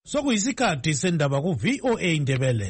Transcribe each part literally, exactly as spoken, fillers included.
Sokuyisikhathi sendaba ku V O A Indebele.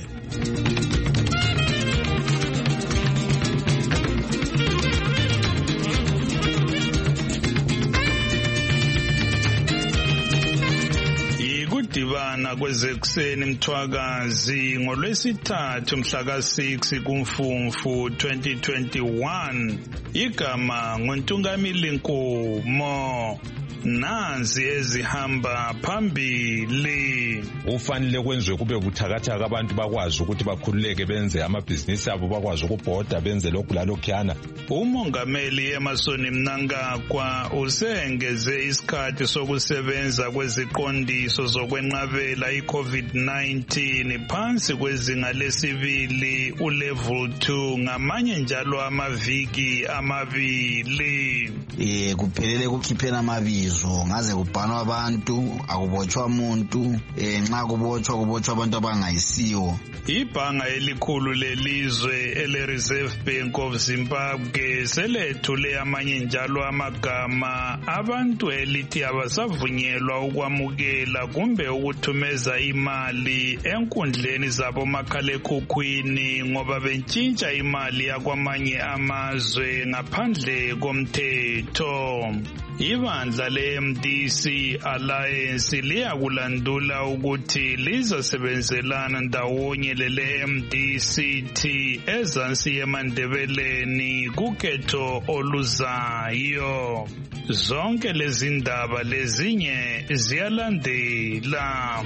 Ikudibana kwezekuseni Mthwakazi ngolwesithathu mhla ka six kuMfumfu twenty twenty-one. Igama nguNtungamili Nkomo. Nanzi ezihamba phambili. Ufanele kwenziwe kube buthakathaka abantu bakwazi ukuthi bakhululeke benze amabhizinisi abo, bakwazi ukubhoda benze lokhu lalokhuyana. Umongameli Emmerson Mnangagwa usengeze isikhathi sokusebenza kweziqondiso zokwenqabela i-COVID nineteen phansi kwezinga lesibili ulevel two ngamanye njalo amaviki amabili. Eh kuphelele kukhiphena amabizo ngaze kubhanwa abantu akubotshwa umuntu eh nxa kubotshwa kubotshwa abantu abangayisiwo. Ibhanga elikhulu lelizwe ele Reserve Bank of Zimbabwe selethule amanye njalo amagama abantu elithi abasavunyelwa ukwamukela kumbe ukuthumeza imali enkundleni zabo makhalekhukhwini ngoba bentshintsha imali yakwamanye amazwe ngaphandle komthetho. Ibandla le-M D C Alliance liyakulandula ukuthi lizasebenzelana ndawonye lele-M D C T ezansi eMandebeleni kukhetho oluzayo. Zonke lezi ndaba lezinye ziyalandela.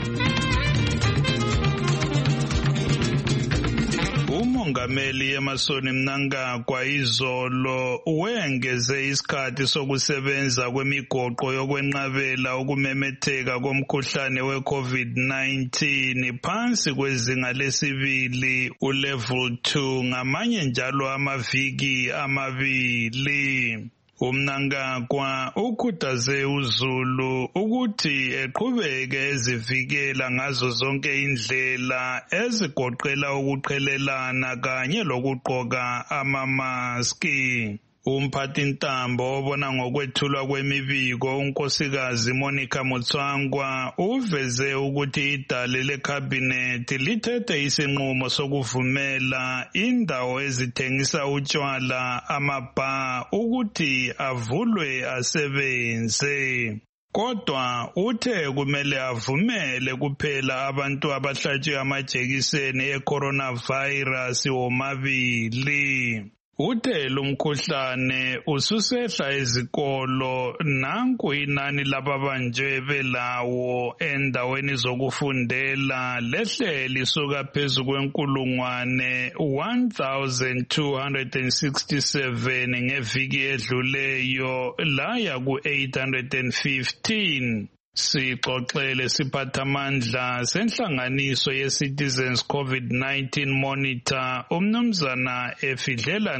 Umongameli Emmerson Mnangagwa izolo wengeze isikhathi sokusebenza kwemigoqo yokwenqabela ukumemetheka komkhuhlane we-COVID nineteen phansi kwezinga lesibili ulevel two ngamanye njalo amaviki amabili. Umnangagwa ukhuthaze uZulu ukuthi eqhubeke ezivikela ngazo zonke indlela ezigoqela ukuqhelelana kanye lokugqoka amamaski. Umphathintambo obona ngokwethulwa kwemibiko unkosikazi Monica Mutswangwa uveze ukuthi idale lekhabhinethi lithethe isinqumo sokuvumela indawo ezithengisa utshwala amabha ukuthi avulwe asebenze. Kodwa uthe kumele avumele kuphela abantu abahlatshwe amajekiseni e-coronavirus womabili. Uthe lumkhuhlane ususehla ezikolo nanku inani lababanjwe belawo endaweni zokufundela lehle lisuka phezu kwenkulungwane one thousand two hundred sixty-seven ngeviki edluleyo laya ku eight hundred fifteen. Sixoxele siphathamandla senhlanganiso ye-Citizens COVID nineteen Monitor umnumzana Efidlela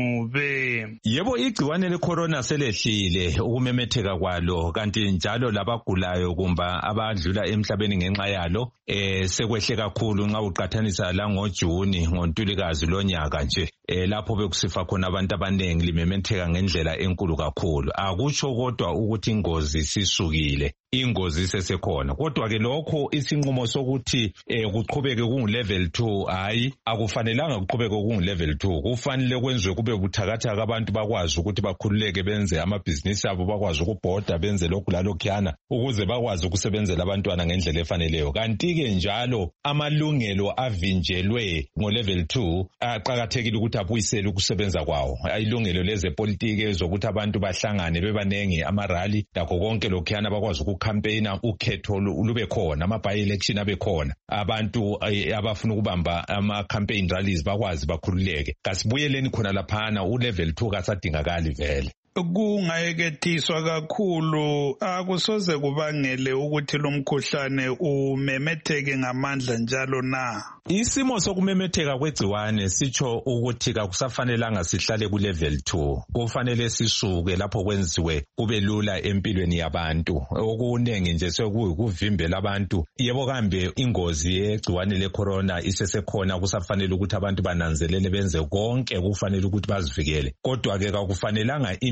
Ncube. Yebo, igciwane le-corona selehlile ukumemetheka kwalo, kanti njalo labagulayo kumba abadlula emhlabeni ngenxa yalo eh sekwehle kakhulu nxa uqathanisa la ngoJuni ngoNtulikazi lonyaka nje eh lapho bekusifa khona abantu abanengi limemetheka ngendlela enkulu kakhulu. Akutsho kodwa ukuthi ingozi sisukile, ingozi sesekhona, kodwa ke lokho isinqumo sokuthi eh kuqhubeke kungu level two hayi akufanelanga kuqhubeke kungu level two. Kufanele kwenziwe kube buthakathaka abantu bakwazi ukuthi bakhululeke benze amabhizinisi abo, bakwazi ukubhoda benze lokhu lalokhuyana ukuze bakwazi ukusebenzela abantwana ngendlela efaneleyo. Kanti ke njalo amalungelo avinjelwe ngo level two aqhakathekile ukuthi abuyisele ukusebenza kwawo. Ayilungelo lezepolitiki ezokuthi abantu bahlangane bebanengi amarally lakho konke lokhuyana bakwazi ukucampaigna ukhetho lube khona, ama-by-election abe khona, abantu abafuna ukubamba ama-campaign rallies bakwazi bakhululeke. Kasibuyeleni khona laphana ulevel two kasadingakali vele. Kungayekethiswa kakhulu akusoze kubangele ukuthi lo mkhuhlane umemetheke ngamandla njalo na. Isimo sokumemetheka kwegciwane sitsho ukuthi akusafanelanga sihlale ku level two. Kufanele sisuke lapho kwenziwe kube lula empilweni yabantu. Okunengi nje sekuyivimbela abantu. Yebo kambe ingozi yegciwane le-corona isesekhona, kusafanele ukuthi abantu bananzelele benze konke kufanele ukuthi bazivikele. Kodwa ke akufanelanga imi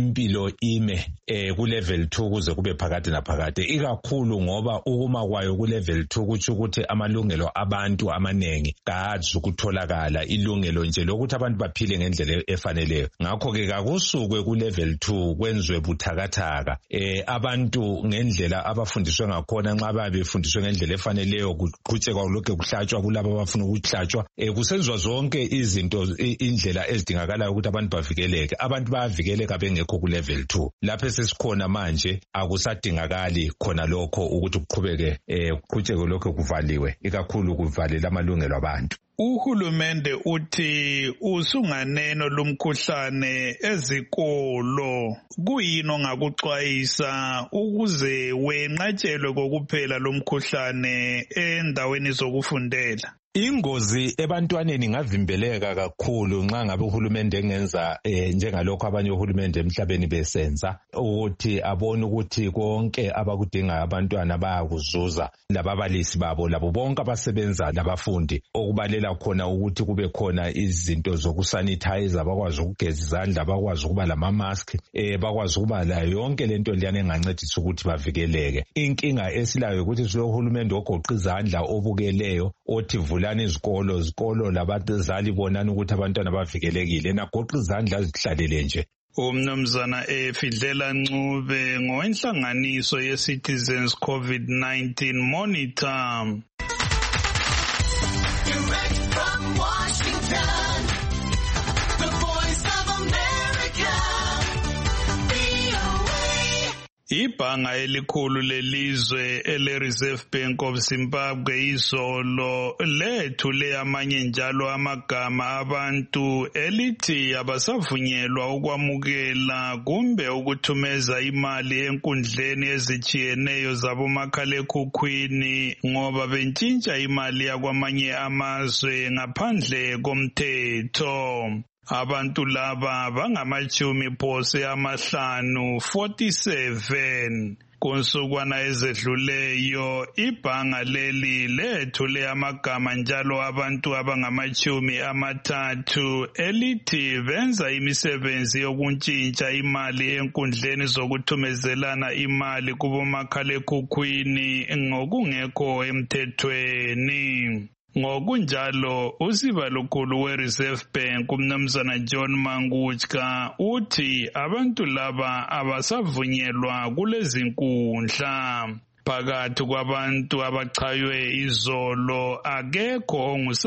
impilo ime eh ku level two kuze kube phakade naphakade, ikakhulu ngoba ukuma kwayo ku level two kuthi ukuthi amalungelo abantu amanengi kazi ukutholakala, ilungelo nje lokuthi abantu baphile ngendlela efaneleyo. Ngakho ke kakusukwe ku level two kwenzwe buthakathaka eh abantu ngendlela abafundiswe ngakhona, nxa babefundiswe ngendlela efaneleyo kuqhutshekwa lokho kuhlatshwa kulabo abafuna ukuhlatshwa, eh kusenzwa zonke izinto indlela ezidingakalayo ukuthi abantu bavikeleke. Abantu bayavikeleka bengekho ku level two. Lapho sesikhona manje akusadingakali khona lokho ukuthi kuqhubeke eh kuqhutshekwe lokho kuvaliwe, ikakhulu kuvalela amalungelo abantu. Uhulumende uthi usunganeno lumkhuhlane ezikolo, kuyini ongakuxwayisa ukuze wenqatshelwe kokuphela lomkhuhlane endaweni zokufundela? Ingozi ebantwaneni ingavimbeleka kakhulu nxa ngabe uhulumende engenza eh, njengalokho abanye uhulumende emhlabeni besenza, ukuthi abone ukuthi konke abakudinga abantwana bayakuzuza, lababalisi babo labo bonke abasebenza labafundi, okubalela khona ukuthi kube khona izinto zokusanitize, bakwazi ukugeza izandla, bakwazi ukuba lama mask, eh bakwazi ukuba la yonke lento liyane engancedisa ukuthi bavikeleke. Inkinga esilayo ukuthi silo uhulumende ogoqa izandla obukeleyo othi vulani izikolo izikolo labazali bonani ukuthi abantwana bavikelekile, nagoqa izandla azihlalele nje. Umnumzana Efidlela Ncube ngowenhlanganiso ye-Citizens COVID nineteen Monitor. Direct from Washington, the Voice of America, V O A. Ibhanga elikhulu lelizwe ele-Reserve Bank of Zimbabwe izolo lethule amanye njalo amagama abantu elithi abasavunyelwa ukwamukela kumbe ukuthumeza imali enkundleni ezitshiyeneyo zabomakhalekhukhwini ngoba bentshintsha imali yakwamanye amazwe ngaphandle komthetho. Abantu laba bangamachumi phose amahlanu forty-seven. Kunsukwana ezedluleyo ibhanga leli lethule amagama njalo abantu abangamachumi amathathu elithi benza imisebenzi yokuntshintsha imali enkundleni zokuthumezelana imali kubomakhalekhukhwini ngokungekho emthethweni. Ngokunjalo usibalukhulu we-Reserve Bank umnumzana John Manguchka uthi abantu laba abasavunyelwa kulezi nkundla. Phakathi kwabantu abachaywe izolo akekho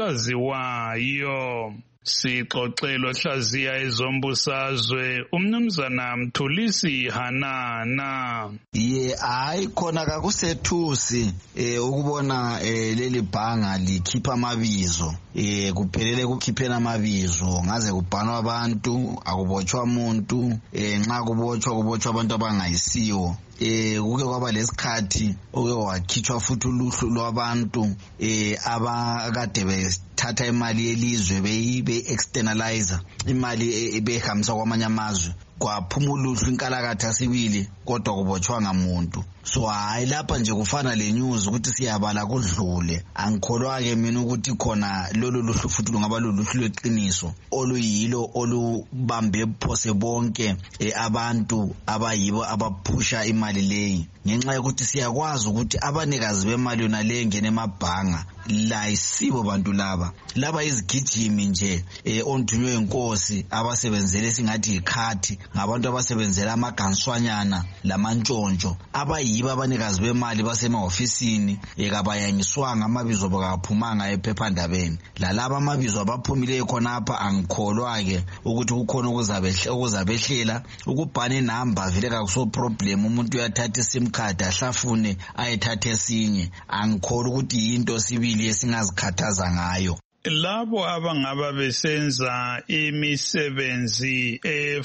ongusaziwayo. Sixoxelo hlaziya ezombusazwe umnumzana Mthulisi Hanana. Ye hayi khona kakusethusi eh ukubona eh leli bhanga likhipha amabizo eh kuphelele kukhiphena amabizo ngaze kubhanwa abantu akubotshwa umuntu eh nxa kubotshwa kubotshwa abantu abangayisiwo. Eh kuke kwaba lesikhathi oke wakhitshwa futhi uluhlu lwabantu eh abakade bethatha imali yelizwe beyibe externalizer imali ebehambisa kwamanye amazwe kwaphuma uluhlu inkalakatha sibili kodwa kubotshwanga umuntu. So hayi lapha nje kufana le news ukuthi siyabala kudlule, angikholwa ke mina ukuthi khona lolu luhlu futhi lungaba loluhlu lweqiniso oluyilo olubambe phose bonke eh, abantu abayibo abaphusha imali leyi, ngenxa yokuthi siyakwazi ukuthi abanikazi bemali yona le ngene emabhanga la isibo bantu laba laba izigijimi nje eh, onthunywe inkosi abasebenzele singathi ikhathi, ngabantu abasebenzela amaganswanyana lamantshontsho abayibo abanikazi bemali basemahofisini ekabayangiswanga amabizo bakaphumanga ephephandabeni. Lalaba amabizo abaphumileyo khonapha angikholwa ke ukuthi kukhona ukuzabehla ukuzabehlela ukubhana inamba vele kakuso problem, umuntu uyathatha isim card ahlafune ayethatha esinye. Angikholwa ukuthi into sibili esingazikhathaza ngayo. Labo abangaba besenza imisebenzi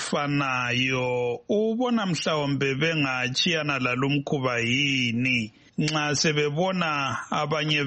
efanayo ubona mhlawumbe bengachiyana lalumkhuba yini nxa sebebona abanye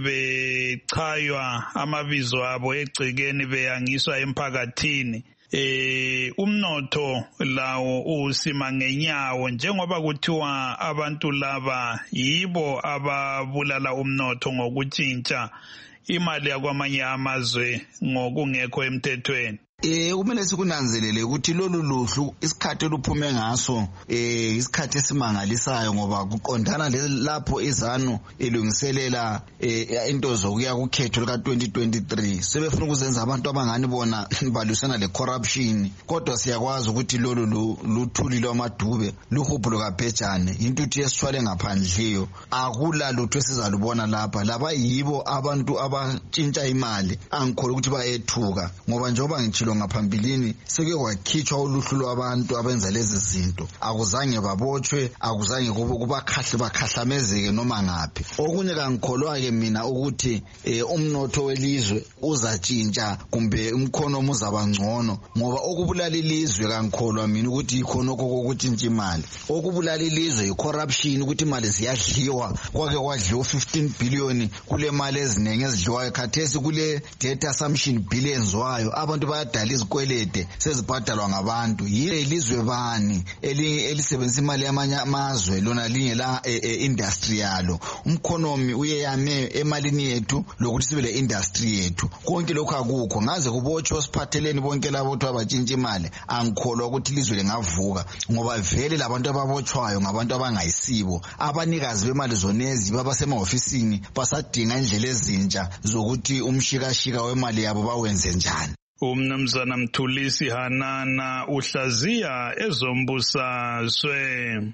bechaywa amabizo abo egcikeni beyangiswa emphakathini? Eh umnotho lawo usima ngenyawo njengoba kuthiwa abantu laba yibo ababulala umnotho ngokutshintsha imali yakwamanye amazwe ngokungekho emthethweni. Eh kumele sikunanzelele ukuthi lolu luhlu isikhathi oluphume ngaso eh isikhathi esimangalisayo ngoba kuqondana lapho izanu elungiselela into zokuya kukhetho lika twenty twenty-three sebefuna ukuzenza abantu abangani bona balusana le corruption kodwa siyakwazi ukuthi lolu luthuli lwamadube luhubhulo kaBhejane intuthi esithwale ngaphandliyo akula lutho esizalubona lapha laba yibo abantu abatshintsha imali angikholwa ukuthi bayethuka ngoba njengoba ngitshilo ngaphambilini seke kwakhitshwa uluhlu lwabantu abenza lezi zinto akuzange babotshwe akuzange kubakhahle bakhahlamezeke noma ngaphi okunye kangikholwa ke mina ukuthi umnotho welizwe uzatshintsha kumbe umkhono uzaba ngcono ngoba okubulala ilizwe kangikholwa mina ukuthi ikhono kokutshintsha imali okubulala ilizwe icorruption ukuthi imali ziyadliwa kwake kwadliwa fifteen billion kule mali ezinenge ezidliwayo khathesi kule debt assumption billions wayo abantu bayadala izikwelede sezibhadalwa ngabantu yile ilizwe bani elisebenzisa imali yamanye amazwe lona linye la industrial umkhonomi uyeyame emalini yethu lokuthi sibe le industry yethu konke lokho akukho ngaze kubotshwe siphatheleni bonke labo abantu abatshintsha imali angikholwa ukuthi ilizwe lingavuka ngoba vele labantu ababotshwayo ngabantu abangayisibo abanikazi bemali zonezi babasemahofisini basadinga indlela ezintsha zokuthi umshikashika wemali yabo bawenze njani. Umnumzana Mthulisi Hanana uhlaziya ezombusazwe.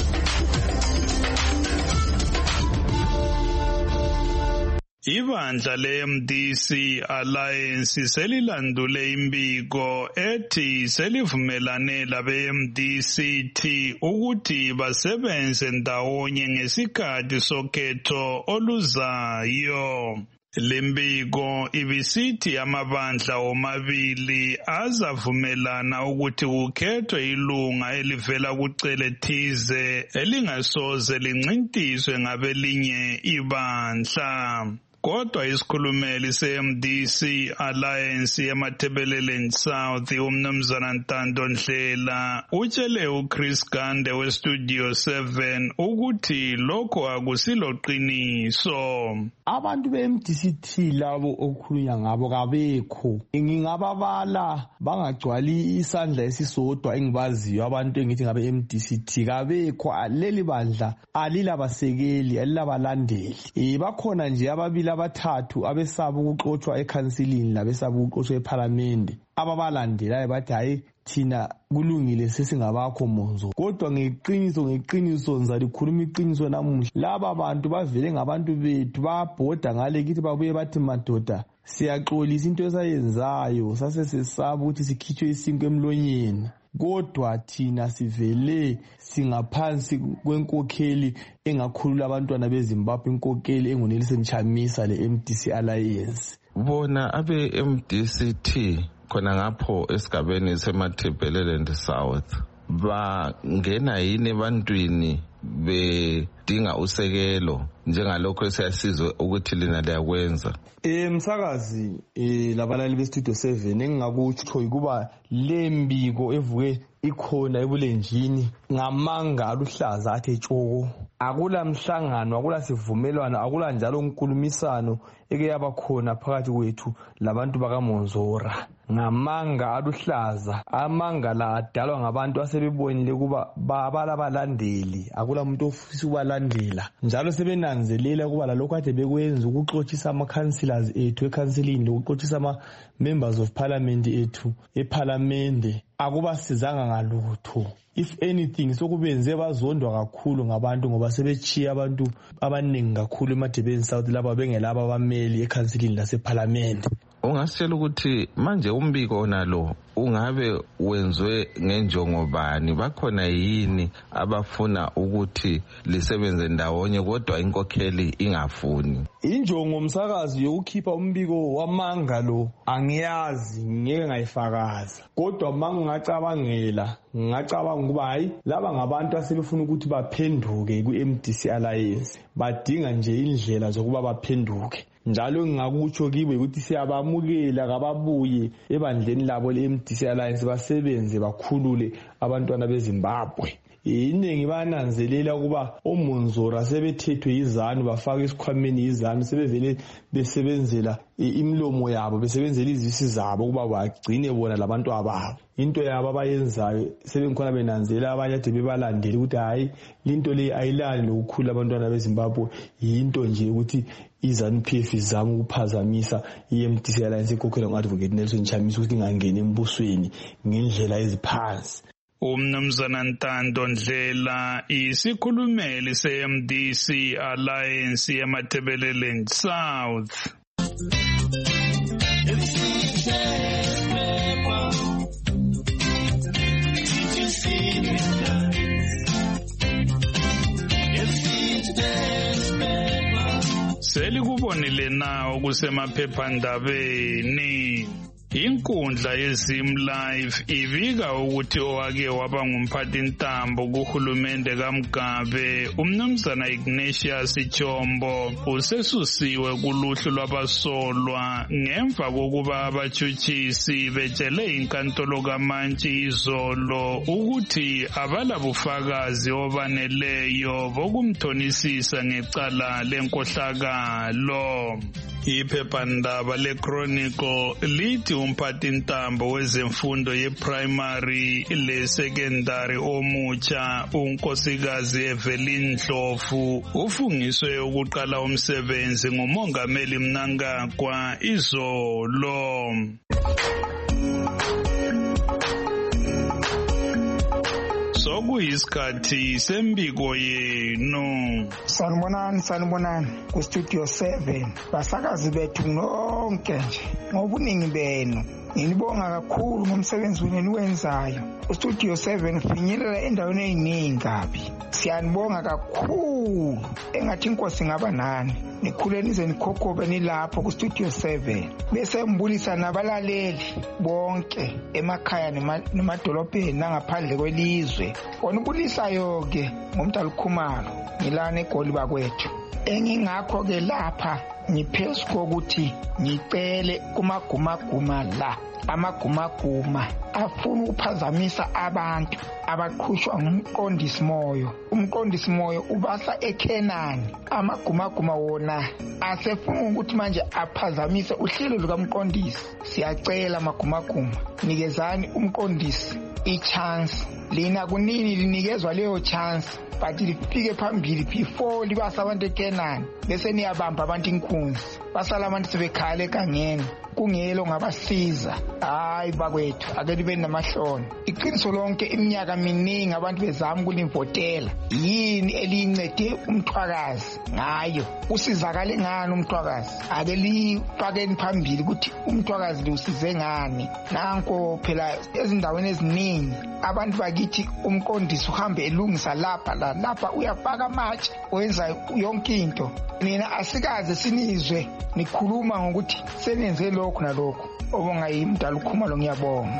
Ibandla le-M D C Alliance selilandule imbiko ethi selivumelane labe-M D C T ukuthi basebenze ndawonye ngesikhathi sokhetho oluzayo. Lembiko ibisithi amabandla omabili azavumelana ukuthi kukhethwe ilunga elivela kucele thize elingasoze lincintiswe ngabelinye ibandla. Kodwa isikhulumeli se-M D C Alliance eMathebeleleni South umnumzana Ntando Ndlela utshele uChris Gande weStudio seven ukuthi lokho akusiloqiniso. Abantu be-M D C T labo okukhulunywa ngabo kabekho ngingababala bangagcwali isandla esisodwa engibaziyo abantu engithi ngabe M D C T kabekho leli bandla alilabasekeli alilabalandeli eh bakhona nje ababili abathathu abesaba ukuxoxwa eCouncilini labesaba ukuxoxwa eParliament ababalandelayo bathi hayi thina kulungile sesingabakho monzo kodwa ngeqiniso ngeqiniso ngizalikhuluma iqiniso namuhla laba bantu bavele ngabantu bethu babhoda ngale kithi babuye bathi madoda siyaxolisa into esayenzayo sase sesaba ukuthi sikhitshwe isinko emlonyeni kodwa thina sivele singaphansi kwenkokheli engakhulula abantwana beZimbabwe inkokheli enguNelson Chamisa le-M D C Alliance. Bona abe-M D C T khona ngapho esigabeni seMathebeleleni South bangena yini ebantwini bedinga usekelo njengalokho esiyasizwe ukuthi lina liyakwenza? Eh msakazi eh labalali beStudio seven engingakutsho ukuba lembiko evuke ikhona ebulenjini ngamanga aluhlaza athe tshoko akula mhlangano akula sivumelwano akula njalo unkulumisano eke yabakhona phakathi kwethu labantu bakaMonzora ngamanga aluhlaza amanga la adalwa ngabantu asebebonile kuba babala balandeli akula umuntu ofisa ukubalandela njalo sebenanzelela kuba lalokho ade bekwenza ukuxoxisa ama councillors ethu eCouncilini lokuxoxisa ama members of parliament ethu eParliament akubasizanga ngalutho. If anything sokubenze bazondwa kakhulu ngabantu ngoba sebechiya abantu abaningi kakhulu eMathebeleleni South laba bengelaba abameli eCouncilini laseParliament. Ungasitshela ukuthi manje umbiko nalo ungabe wenzwe ngenjongo bani bakhona yini abafuna ukuthi lisebenze ndawonye kodwa inkokheli ingafuni? Injongo umsakazi yokukhipha umbiko wamanga lo angiyazi ngeke ngayifakaza kodwa mangingacabangela ngicabanga ukuba hayi laba ngabantu asebefuna ukuthi baphenduke ku-M D C Alliance badinga nje indlela zokuba baphenduke njalo ngingakutsho kibe ukuthi siyabamukela kababuye ebandleni labo le-M D C Alliance basebenze bakhulule abantwana beZimbabwe iningi bananzelela ukuba omonzora sebethethwe yizanu bafaka isikhwameni yizanu sebevele besebenzela imlomo yabo besebenzela izisi zabo ukuba bagcine bona labantu ababo. Into yabo abayenzayo sebengikhona benanzelela abanye ade bebalandele ukuthi hayi linto le ayilani lokukhula abantwana beZimbabwe, yinto nje ukuthi iZANU-P F izama ukuphazamisa i-M D C Alliance ekhokhelwa ngo-Advocate Nelson Chamisa ukuthi ingangeni embusweni ngendlela eziphansi. Umnumzana Ntando Ndlela isikhulumeli se-M D C Alliance eMatabeleland South. Selikubonile na okusemaphephandabeni. Inkundla yeZim Live ibika ukuthi owake waba ngumphathintambo kuhulumende kaMgabe umnumzana Ignatius Chombo usesusiwe kuluhlu lwabasolwa ngemva kokuba abatshutshisi betshele inkantolo kaMantshi izolo ukuthi abalabufakazi obaneleyo bokumthonisisa ngecala lenkohlakalo. Iphephandaba leChronicle lithi umphathintambo wezemfundo yeprimary le-secondary omutsha unkosikazi Evelyn Ndlovu ufungiswe ukuqala umsebenzi ngumongameli Mnangagwa izolo. Sokuyisikhathi sembiko yenu. Sanibonani sanibonani ku Studio seven basakazi bethu nonke nje ngobuningi benu. Ngibonga kakhulu ngomsebenzi wenu niwenzayo. Studio seven finyelela endaweni eziningi kabi. Siyanibonga kakhulu. Engathi inkosi ngaba nani. Nikhule nize nikhokhobe nilapho ku Studio seven. Bese mbulisa nabalaleli bonke emakhaya nemadolobheni nangaphandle kwelizwe. Wona ubulisayo ke ngomdala ukhumalo ngilana eGoli bakwethu. Engingakho ke lapha ngiphezu kokuthi ngicele kumagumaguma la amagumaguma afuna ukuphazamisa abantu abaqhushwa ngumqondisi moyo. Umqondisi moyo ubasa eKenani. Amagumaguma wona asefuna ukuthi manje aphazamise uhlelo lukamqondisi. Siyacela amagumaguma nikezani umqondisi i-chance. Lina kunini linikezwa leyo chance but lifike phambili before libasa abantu eKenani bese niyabamba abantu inkunzi basala abantu sebekhala ekangeni kungelo ngabasiza. Hayi bakwethu ake libe namahloni. Iqiniso lonke iminyaka miningi abantu bezama ukulimvotela. Yini elincede umthwakazi ngayo? Usizakale ngani umthwakazi? Ake lifakeni phambili ukuthi umthwakazi usize ngani. Nanko phela ezindaweni eziningi abantu bakithi umqondisi uhambe elungisa lapha la lapha uyafaka amatshe wenza yonke into. Nina asikaze sinizwe nikhuluma ngokuthi senenze lokho nalokho. Obonga yimdala ukhumalo ngiyabonga.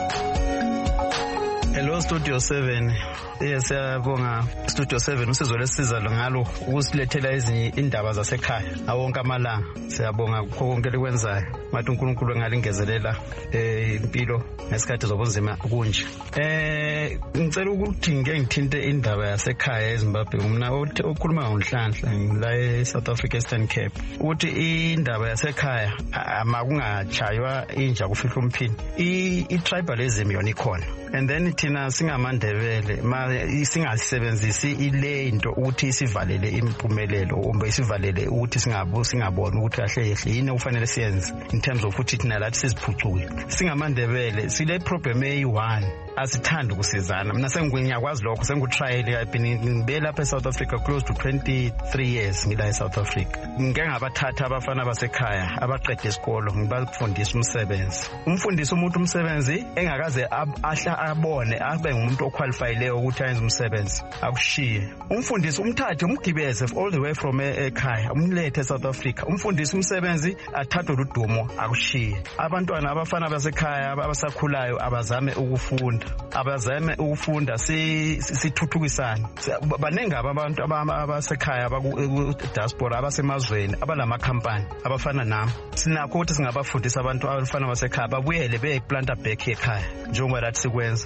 Hello Studio seven. Yes, siyabonga Studio seven usizo lesiza ngalo ukusilethela ezinye indaba zasekhaya awonke amalanga. Siyabonga konke likwenzayo. Mathi uNkulunkulu engalingezelela eh impilo nesikhathi zobunzima kunje. Eh ngicela ukuthi ngeke ngithinte indaba yasekhaya eZimbabwe. Mina okhuluma ngoNhlanhla la eSouth Africa Eastern Cape. Uthi indaba yasekhaya amakungachaywa inja kufihlwa umphini. I-tribalism yona ikhona. And then thina singamandebele ma singasebenzisi ile into ukuthi isivalele impumelelo umbe isivalele ukuthi singabo singabona ukuthi kahle yehle yini ufanele siyenze in terms of ukuthi thina lathi siziphucule. Singamandebele sile problem eyi one asithanda ukusizana. Mina sengiyakwazi lokho sengutrial I've been ngibe lapha eSouth Africa close to twenty-three years ngila eSouth Africa. Ngike ngabathatha abafana basekhaya abaqede isikolo ngibafundisa umsebenzi. Umfundisa umuntu umsebenzi engakaze ahla abone abe ngumuntu oqualified ukuthi ayenze umsebenzi akushiye. Umfundisi umthathe umgibeze all the way from ekhaya umlethe eSouth Africa. Umfundisi umsebenzi athathe udumo akushiye. Abantwana abafana basekhaya abasakhulayo abazame ukufunda abazame ukufunda sithuthukisana. Baningi abantu abasekhaya abaku diaspora abasemazweni abalama company abafana nami sinakho ukuthi singabafundisa abantu abafana basekhaya babuyele beplanta back ekhaya njengoba lathi sikwenza. Kodwa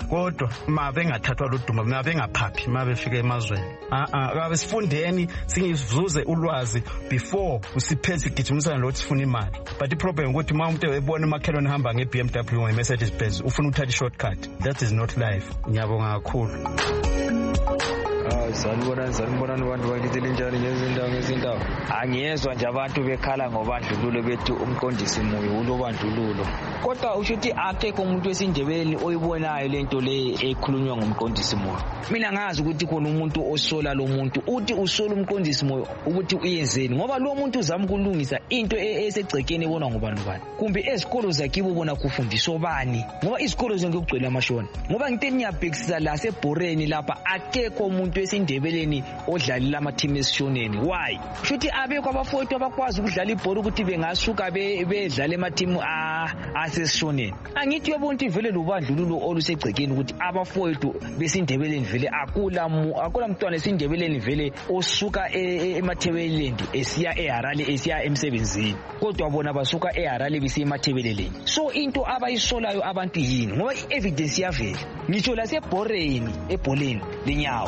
kodwa mabe ngathathwa luduma mabe ngaphaphi mabe fika emazweni ah ah kabe sifundeni singizuze ulwazi before usiphethe gijimisana lo sifuna imali but the problem ukuthi uma umuntu ebona umakhelwane hamba nge B M W nge Mercedes Benz ufuna uthatha i-shortcut. That is not life. Ngiyabonga kakhulu. Ah, sanibona sanibona abantu bakithele njani ngezindawo ngezindawo. Angiyezwa nje abantu bekhala ngobandlululo bethu umqondisi moyo ulobandlululo. Kodwa ushuthi akekho umuntu wesindebeleni oyibonayo lento le ekhulunywa ngomqondisi moyo. Mina ngazi ukuthi khona umuntu osola lo muntu uthi usola umqondisi moyo ukuthi uyenzeni ngoba lo muntu uzama ukulungisa into esegcekeni ebonwa ngobani bani. Kumbe ezikolo zakibo bona kufundiswa bani ngoba izikolo zonke kugcwele amashona. Ngoba ngithe ngiyabhekisisa la seBoreni lapha akekho umuntu wesindebeleni odlalela ama team esishoneni. Why? Shuthi abekho abafowethu abakwazi ukudlala ibhola ukuthi bengasuka bedlala ema team asesishoneni. Angithi yobonke ivele lobandlululo olusegcekeni ukuthi abafowethu besindebeleni vele akula akula mntwana esindebeleni vele osuka emathebeleni esiya eHarare esiya emsebenzini. Kodwa bona basuka eHarare besiya emathebeleni. So into abayisolayo abantu yini ngoba i-evidence yavela. Ngitsho la seBoreni ebholeni lenyawo.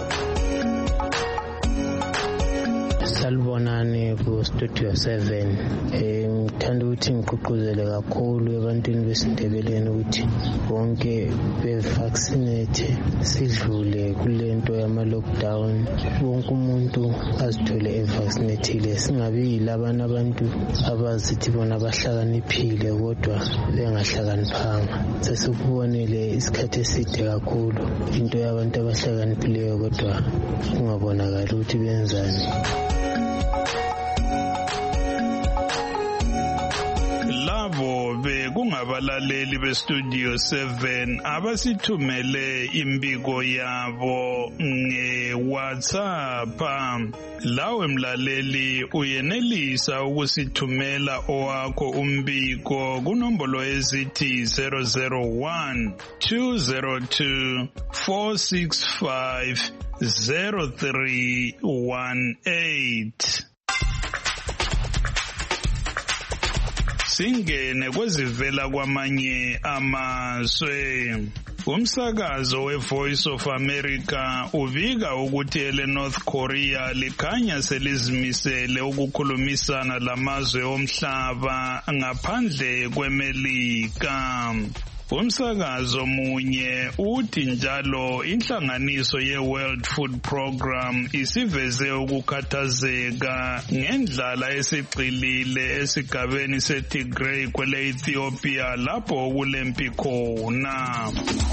Salibonani ku Studio seven. Eh ngithanda ukuthi ngiqoqozele kakhulu ebantwini besindebeleni ukuthi bonke be vaccinate sidlule kulento yama lockdown. Wonke umuntu azithole evaccinatile singabi yilabana abantu abazithi bona bahlakaniphile kodwa bengahlakaniphanga. Sesikubonile isikhathi eside kakhulu into yabantu abahlakaniphileyo kodwa kungabonakala ukuthi benzani. Labo bekungabalaleli beStudio seven abasithumele imbiko yabo nge-WhatsApp. Lawe mlaleli uyenelisa ukusithumela owakho umbiko kunombolo ezithi zero zero one two zero two four six five zero three one eight. Singene kwezivela kwamanye amazwe. Umsakazo weVoice of America ubika ukuthi ele North Korea likhanya selizimisele ukukhulumisana lamazwe omhlaba ngaphandle kweMelika. Umsakazo munye uthi njalo inhlanganiso ye-World Food Program isiveze ukukhathazeka ngendlala esigxilile esigabeni seTigray kwele Ethiopia lapho kulempi khona.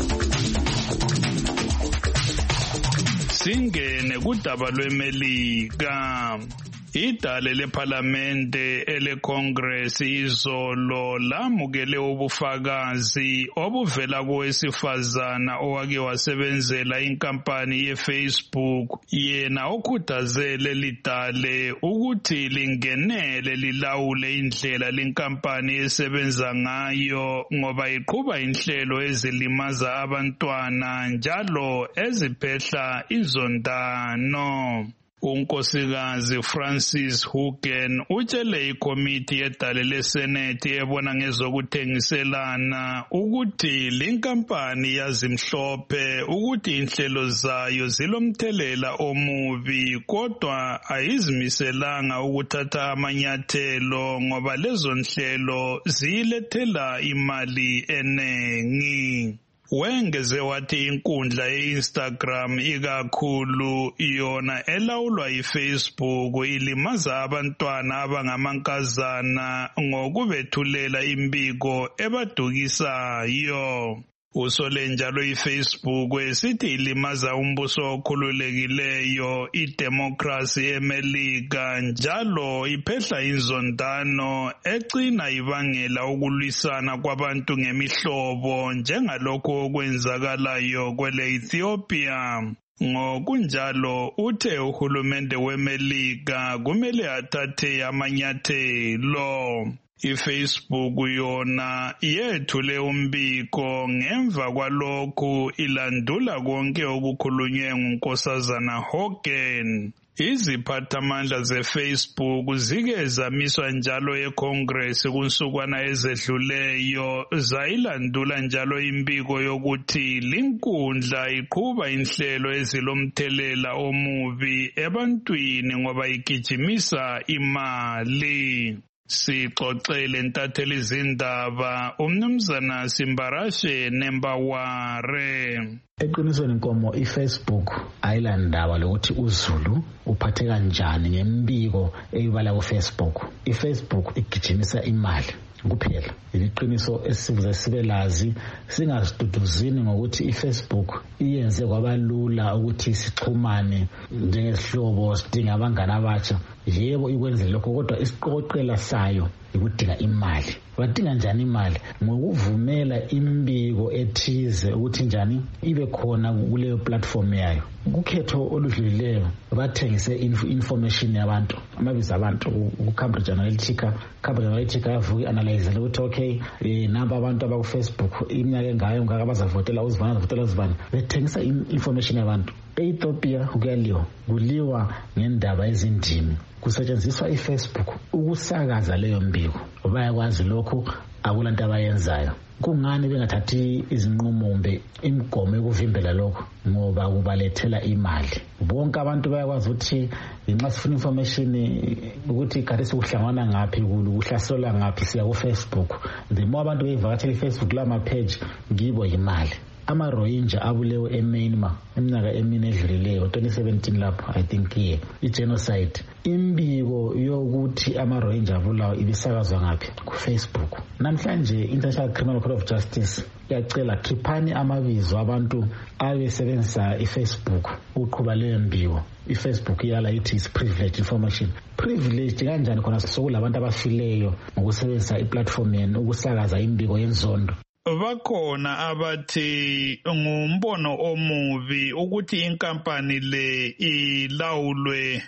Singene kudaba lweMelika. Idale leParlamente eleCongress izolo lamukele ubufakazi obuvela kowesifazana owake wasebenzela inkampani yeFacebook yena okhuthazele lidale ukuthi lingenele lilawule indlela lenkampani esebenza ngayo ngoba iqhuba inhlelo ezilimaza abantwana njalo eziphehla izondano. Unkosikazi Francis Haugen utshele ikomiti yedale leSenate ebona ngezokuthengiselana ukuthi linkampani yazimhlophe ukuthi inhlelo zayo zilomthelela omubi kodwa ayizimiselanga ukuthatha amanyathelo ngoba lezo nhlelo ziyilethela imali enengi. Wengeze wathi inkundla ye-Instagram ikakhulu yona elawulwa yi-Facebook ilimaza abantwana abangamankazana ngokubethulela imbiko ebadukisayo. Usole njalo iFacebook esithi ilimaza umbuso okhululekileyo idemocracy eMelika njalo iphehla inzondano egcina ibangela ukulwisana kwabantu ngemihlobo njengalokho okwenzakalayo kwele Ethiopia. Ngokunjalo uthe uhulumende weMelika kumele athathe amanyathelo. iFacebook yona yethule umbiko ngemva kwalokhu ilandula konke okukhulunywe nguNkosazana Hogan. Iziphathamandla zeFacebook zike zamiswa njalo eCongress kunsukwana ezedluleyo zayilandula njalo imbiko yokuthi linkundla iqhuba inhlelo ezilomthelela omubi ebantwini ngoba igijimisa imali. Sixoxele ntatheli izindaba umnumzana Simbarashe Nembaware. Eqinisweni inkomo iFacebook ayilandaba lokuthi uZulu uphathe kanjani ngembiko eyibala kuFacebook. iFacebook igijimisa imali kuphela. Iqiniso esivuze sibe lazi singasiduduzini ngokuthi iFacebook iyenze kwabalula ukuthi sixhumane njengesihlobo sidinga abangane abatsha. Yebo ikwenze lokho kodwa isiqoqela sayo ikudinga imali. Badinga njani imali? Ngokuvumela imbiko ethize ukuthi njani ibe khona kuleyo platform yayo. Ukhetho oludlulileyo bathengise information yabantu, amabizo abantu ku-Cambridge Analytica. Cambridge Analytica yavuka analyze ukuthi okay namba abantu abaku-Facebook iminyaka engayo ngaka bazavotela uzivana bazavotela uzivana. Bethengisa information yabantu. E-Ethiopia kuyaliwa kuliwa ngendaba ezindimi, kusetshenziswa iFacebook ukusakaza leyo mbiko. Bayakwazi lokho akulanto abayenzayo. Kungani bengathathi izinqumo kumbe imigomo ekuvimbela lokho? Ngoba kubalethela imali. Bonke abantu bayakwazi ukuthi nxa sifuna information ukuthi kade sikuhlangana ngaphi kuhlaselwa ngaphi siya kuFacebook. The more abantu bevakatshela iFacebook lama page ngibo imali. Ama-Rohingya abulewe eMyanmar iminyaka emine edlulileyo twenty seventeen lapho I think ye i-genocide. Imbiko yokuthi ama-Rohingya abulawa ibisakazwa ngaphi? KuFacebook. Namhlanje International Criminal Court of Justice yacela khiphani amabizo abantu abesebenzisa iFacebook uqhuba leyo mbiko. iFacebook yala ithi is privileged information. Privileged kanjani khona sokulabantu abafileyo ngokusebenzisa iplatform yenu ukusakaza imbiko yenzondo? Bakhona abathi ngumbono omubi ukuthi inkampani le ilawulwe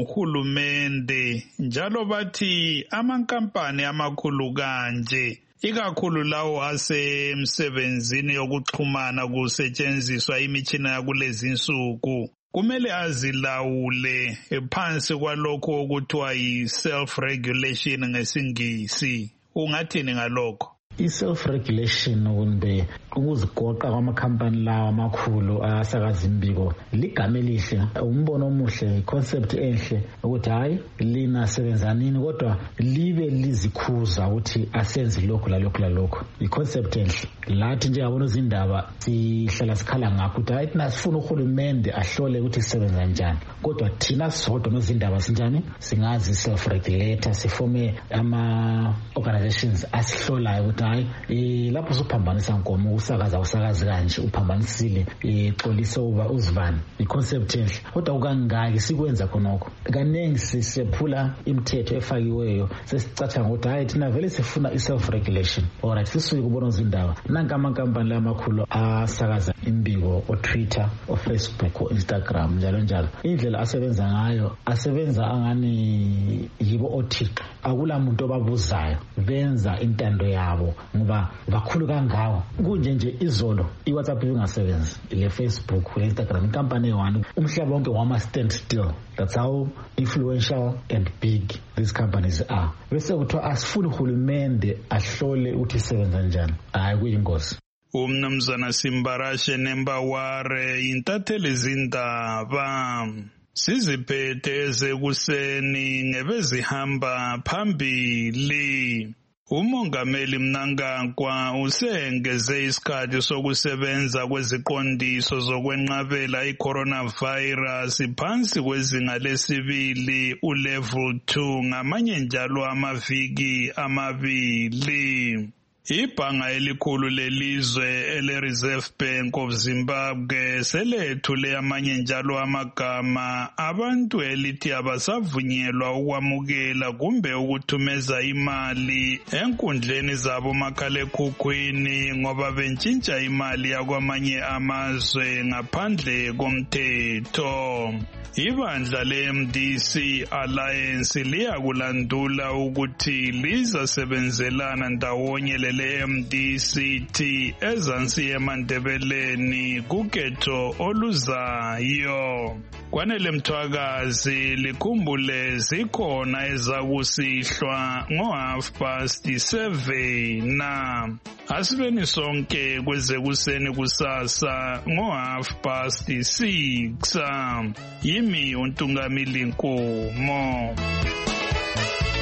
nguhulumende, njalo bathi amankampani amakhulu kanje ikakhulu lawo asemsebenzini yokuxhumana kusetshenziswa imitshina yakulezi insuku kumele azilawule phansi kwalokho okuthiwa yi-self-regulation ngesingisi. Ungathini ngalokho? I-self-regulation kumbe ukuzigoqa kwamakhampani lawa amakhulu asakaza imbiko ligama elihle, umbono omuhle, concept enhle ukuthi hayi lina sebenzanini kodwa libe lizikhuza ukuthi asenze lokho lalokho lalokho. I-concept enhle. Lathi nje yabona izindaba sihlala sikhala ngakho ukuthi hayi thina sifuna uhulumende ahlole ukuthi sisebenza njani, kodwa thina sodwa nezindaba sinjani singazi self-regulator, sifome ama-organizations asihlolayo ukuthi hayi lapho usuphambanisa nkomo usakaza usakazi kanje uphambanisile ixolise uba uzivana. I-concept enhle kodwa ukangaki sikwenza khonokho. Kaningi sisephula imithetho efakiweyo sesicatsha ngokuthi hayi thina vele sifuna i-self-regulation. Alright, sisuke kubona izindaba nanka amankampani lamakhulu asakaza imbiko o-Twitter, o-Facebook, o-Instagram njalo njalo. Indlela asebenza ngayo asebenza angani yibo othixo, akula muntu obabuzayo, benza intando yabo ngoba bakhulu kangawo. Kunje nje izolo iWhatsApp ingasebenzi, le Facebook, le Instagram, inkampani eyi-one umhlaba wonke wama stand still. That's how influential and big these companies are. Bese kuthiwa asifuni uhulumende ahlole ukuthi isebenza njani. Hayi kuyingozi. Umnumzana Simbarashe Nembaware intatheli izindaba. Siziphethe ekuseni ngebezihamba phambili. Umongameli Mnangagwa usengeze isikhathi sokusebenza kweziqondiso zokwenqabela i-coronavirus phansi kwezinga lesibili u-level two ngamanye njalo amaviki amabili. Ibhanga elikhulu lelizwe ele-Reserve Bank of Zimbabwe selethule amanye njalo amagama abantu elithi abasavunyelwa ukwamukela kumbe ukuthumeza imali enkundleni zabo makhalekhukhwini ngoba bentshintsha imali yakwamanye amazwe ngaphandle komthetho. Ibandla le-M D C Alliance liyakulandula ukuthi lizasebenzelana ndawonye lele-M D C T ezansi eMandebeleni kukhetho oluzayo. Kwanele Mthwakazi likhumbule zikhona ezakusihlwa ngo half past seven na asibeni sonke kwezekuseni kusasa ngo half past six. Yimi uNtungamili Nkomo.